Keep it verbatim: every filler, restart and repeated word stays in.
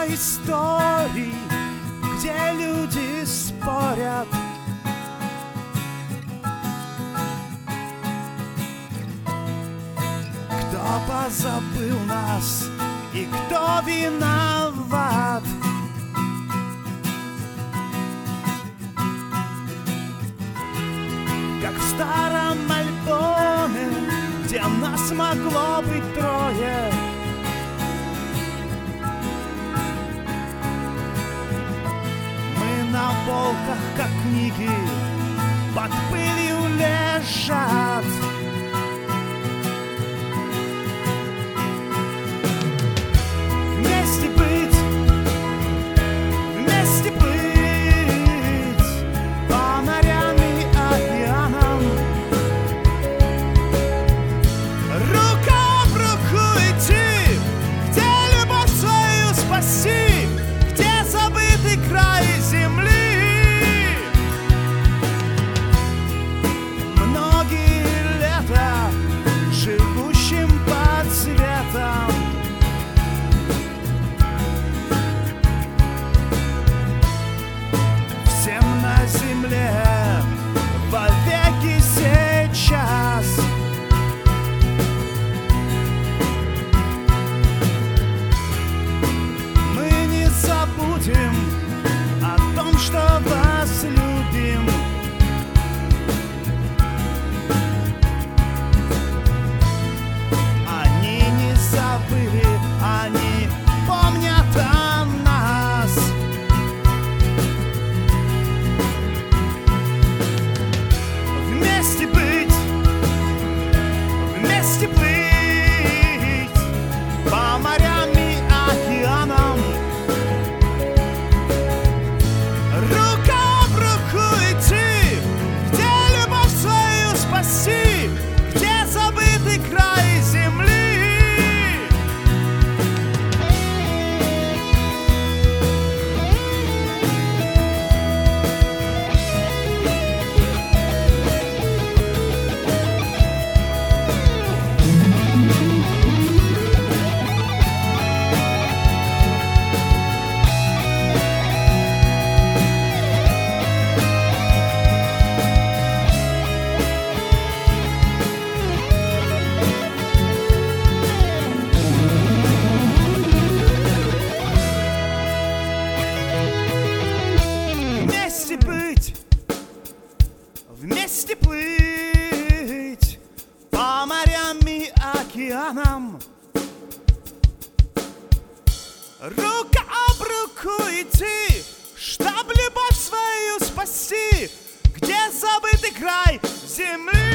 историй, где люди спорят. Кто позабыл нас и кто виноват? Как в старом альбоме, где нас могло быть трое. Мы на полках, как книги, под пылью лежат. Вместе быть, вместе быть, по морям и океанам, рука об руку идти, где любовь свою спасти, где забытый край земли. Многие лета живущим под светом, всем на земле вовеки сейчас. Мы не забудем о том, что вас любим. Они не забыли, они помнят о нас. Вместе быть, вместе плыть по морям и океанам, рука об руку идти, где любовь свою спасти, где забытый край земли. Вместе быть, вместе плыть по морям и океанам, рука об руку идти, чтоб любовь свою спасти, где забытый край земли.